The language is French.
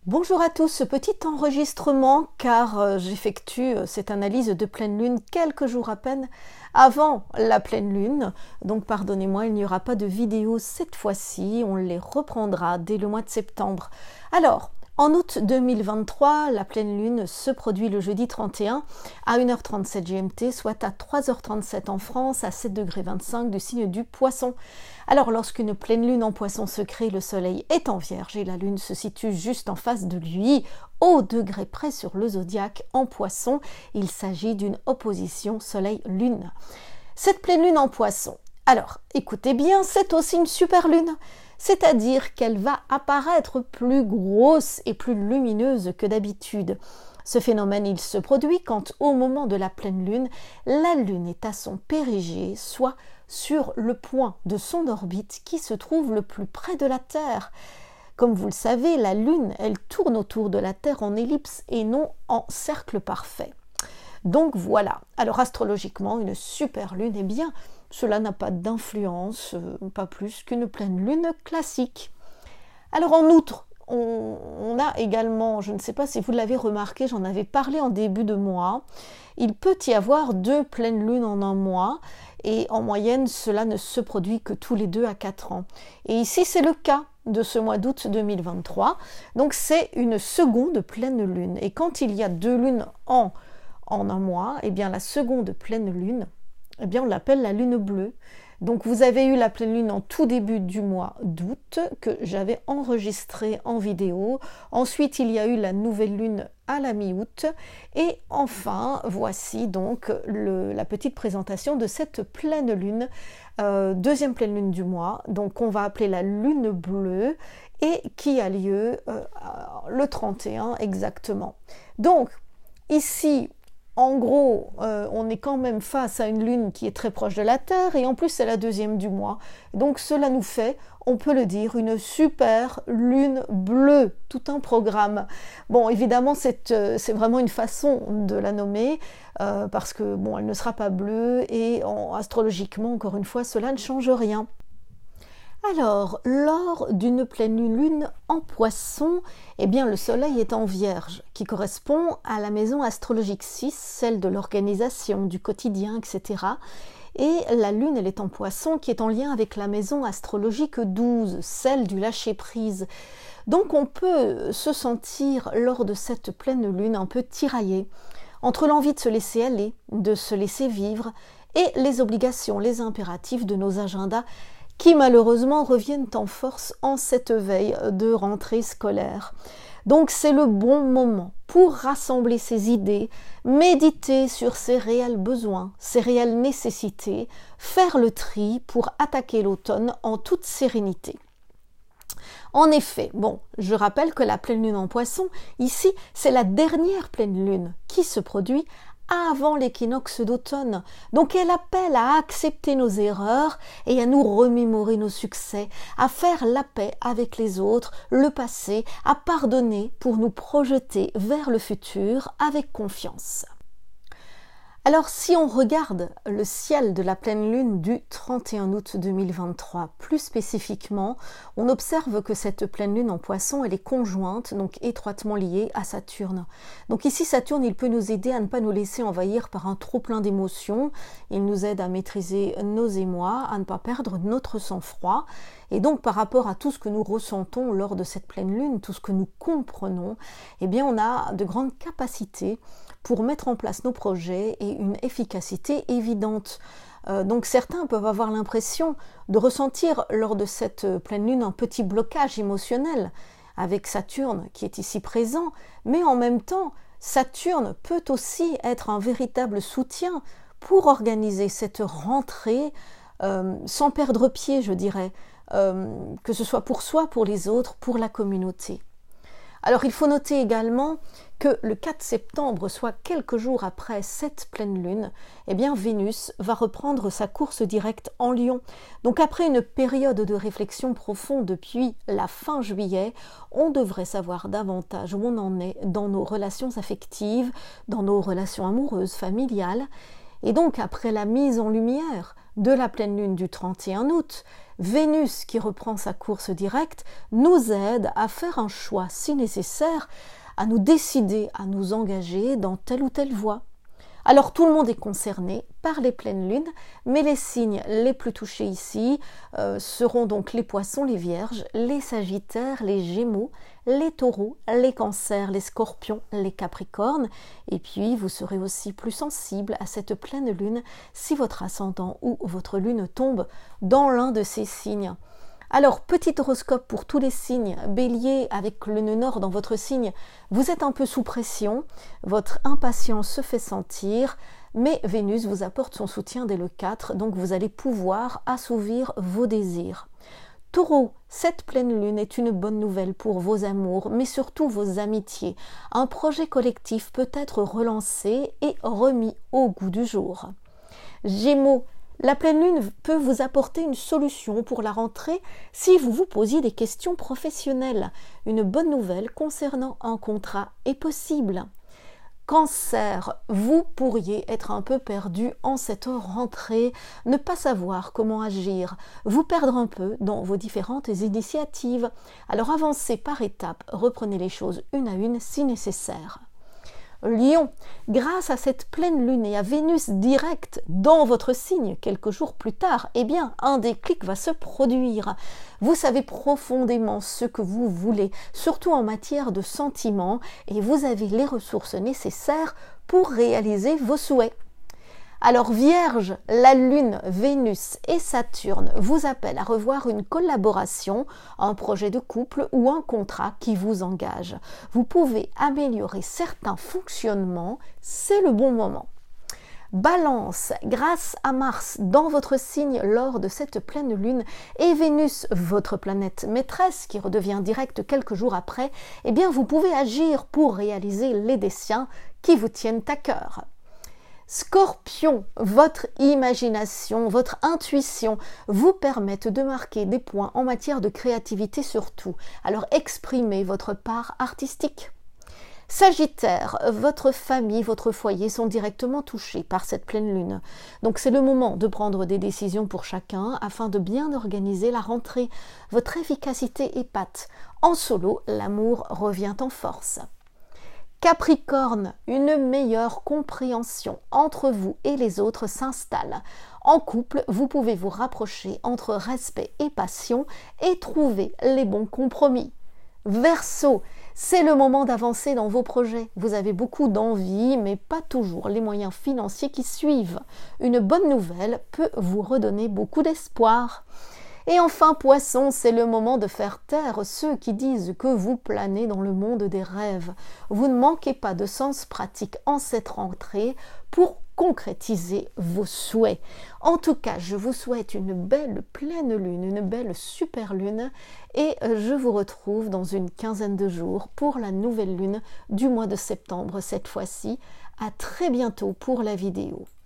Bonjour à tous, ce petit enregistrement car j'effectue cette analyse de pleine lune quelques jours à peine avant la pleine lune. Donc pardonnez-moi, il n'y aura pas de vidéo cette fois-ci, on les reprendra dès le mois de septembre. Alors, en août 2023, la pleine lune se produit le jeudi 31 à 1h37 GMT, soit à 3h37 en France, à 7,25 du signe du Poisson. Alors, lorsqu'une pleine lune en Poisson se crée, le soleil est en Vierge et la lune se situe juste en face de lui, au degré près sur le zodiaque en Poisson. Il s'agit d'une opposition soleil-lune. Cette pleine lune en Poisson, alors, écoutez bien, c'est aussi une super lune. C'est-à-dire qu'elle va apparaître plus grosse et plus lumineuse que d'habitude. Ce phénomène, il se produit quand, au moment de la pleine lune, la lune est à son périgée, soit sur le point de son orbite qui se trouve le plus près de la Terre. Comme vous le savez, la lune, elle tourne autour de la Terre en ellipse et non en cercle parfait. Donc voilà, alors astrologiquement, une super lune, eh bien, cela n'a pas d'influence, pas plus qu'une pleine lune classique. Alors en outre, on a également, je ne sais pas si vous l'avez remarqué, j'en avais parlé en début de mois, il peut y avoir 2 pleines lunes en un mois, et en moyenne, cela ne se produit que tous les 2 à 4 ans. Et ici, c'est le cas de ce mois d'août 2023, donc c'est une seconde pleine lune. Et quand il y a 2 lunes en un mois, eh bien la seconde pleine lune, eh bien on l'appelle la lune bleue. Donc vous avez eu la pleine lune en tout début du mois d'août que j'avais enregistré en vidéo. Ensuite il y a eu la nouvelle lune à la mi-août. Et enfin voici donc la petite présentation de cette pleine lune, deuxième pleine lune du mois. Donc on va appeler la lune bleue et qui a lieu le 31 exactement. Donc ici, en gros, on est quand même face à une lune qui est très proche de la Terre et en plus c'est la deuxième du mois. Donc cela nous fait, on peut le dire, une super lune bleue, tout un programme. Bon, évidemment, c'est vraiment une façon de la nommer parce que bon, elle ne sera pas bleue et astrologiquement, encore une fois, cela ne change rien. Alors, lors d'une pleine lune en Poisson, eh bien, le soleil est en Vierge, qui correspond à la maison astrologique 6, celle de l'organisation, du quotidien, etc. Et la lune, elle est en Poisson, qui est en lien avec la maison astrologique 12, celle du lâcher-prise. Donc, on peut se sentir, lors de cette pleine lune, un peu tiraillé entre l'envie de se laisser aller, de se laisser vivre, et les obligations, les impératifs de nos agendas, qui malheureusement reviennent en force en cette veille de rentrée scolaire. Donc c'est le bon moment pour rassembler ses idées, méditer sur ses réels besoins, ses réelles nécessités, faire le tri pour attaquer l'automne en toute sérénité. En effet, bon, je rappelle que la pleine lune en Poisson, ici, c'est la dernière pleine lune qui se produit avant l'équinoxe d'automne. Donc elle appelle à accepter nos erreurs et à nous remémorer nos succès, à faire la paix avec les autres, le passé, à pardonner pour nous projeter vers le futur avec confiance. Alors si on regarde le ciel de la pleine lune du 31 août 2023, plus spécifiquement, on observe que cette pleine lune en Poisson, elle est conjointe, donc étroitement liée à Saturne. Donc ici, Saturne, il peut nous aider à ne pas nous laisser envahir par un trop plein d'émotions, il nous aide à maîtriser nos émois, à ne pas perdre notre sang-froid, et donc par rapport à tout ce que nous ressentons lors de cette pleine lune, tout ce que nous comprenons, eh bien on a de grandes capacités pour mettre en place nos projets et une efficacité évidente. Donc certains peuvent avoir l'impression de ressentir lors de cette pleine lune un petit blocage émotionnel avec Saturne qui est ici présent, mais en même temps, Saturne peut aussi être un véritable soutien pour organiser cette rentrée sans perdre pied, je dirais, que ce soit pour soi, pour les autres, pour la communauté. Alors il faut noter également que le 4 septembre, soit quelques jours après cette pleine lune, eh bien Vénus va reprendre sa course directe en Lion. Donc après une période de réflexion profonde depuis la fin juillet, on devrait savoir davantage où on en est dans nos relations affectives, dans nos relations amoureuses, familiales. Et donc après la mise en lumière de la pleine lune du 31 août, Vénus qui reprend sa course directe nous aide à faire un choix si nécessaire, à nous décider, à nous engager dans telle ou telle voie. Alors tout le monde est concerné par les pleines lunes, mais les signes les plus touchés ici seront donc les poissons, les vierges, les sagittaires, les gémeaux, les taureaux, les cancers, les scorpions, les capricornes. Et puis vous serez aussi plus sensible à cette pleine lune si votre ascendant ou votre lune tombe dans l'un de ces signes. Alors, petit horoscope pour tous les signes. Bélier, avec le nœud nord dans votre signe, vous êtes un peu sous pression, votre impatience se fait sentir, mais Vénus vous apporte son soutien dès le 4, donc vous allez pouvoir assouvir vos désirs. Taureau, cette pleine lune est une bonne nouvelle pour vos amours, mais surtout vos amitiés. Un projet collectif peut être relancé et remis au goût du jour. Gémeaux, la pleine lune peut vous apporter une solution pour la rentrée si vous vous posiez des questions professionnelles. Une bonne nouvelle concernant un contrat est possible. Cancer, vous pourriez être un peu perdu en cette rentrée, ne pas savoir comment agir, vous perdre un peu dans vos différentes initiatives. Alors avancez par étapes, reprenez les choses une à une si nécessaire. Lion, grâce à cette pleine lune et à Vénus directe dans votre signe quelques jours plus tard, eh bien, un déclic va se produire. Vous savez profondément ce que vous voulez, surtout en matière de sentiments, et vous avez les ressources nécessaires pour réaliser vos souhaits. Alors Vierge, la Lune, Vénus et Saturne vous appellent à revoir une collaboration, un projet de couple ou un contrat qui vous engage. Vous pouvez améliorer certains fonctionnements, c'est le bon moment. Balance, grâce à Mars dans votre signe lors de cette pleine lune et Vénus, votre planète maîtresse qui redevient directe quelques jours après, eh bien vous pouvez agir pour réaliser les desseins qui vous tiennent à cœur. Scorpion, votre imagination, votre intuition vous permettent de marquer des points en matière de créativité surtout. Alors exprimez votre part artistique. Sagittaire, votre famille, votre foyer sont directement touchés par cette pleine lune. Donc c'est le moment de prendre des décisions pour chacun afin de bien organiser la rentrée. Votre efficacité épate. En solo, l'amour revient en force. Capricorne, une meilleure compréhension entre vous et les autres s'installe. En couple, vous pouvez vous rapprocher entre respect et passion et trouver les bons compromis. Verseau, c'est le moment d'avancer dans vos projets. Vous avez beaucoup d'envie, mais pas toujours les moyens financiers qui suivent. Une bonne nouvelle peut vous redonner beaucoup d'espoir. Et enfin, Poisson, c'est le moment de faire taire ceux qui disent que vous planez dans le monde des rêves. Vous ne manquez pas de sens pratique en cette rentrée pour concrétiser vos souhaits. En tout cas, je vous souhaite une belle pleine lune, une belle super lune et je vous retrouve dans une quinzaine de jours pour la nouvelle lune du mois de septembre cette fois-ci. À très bientôt pour la vidéo.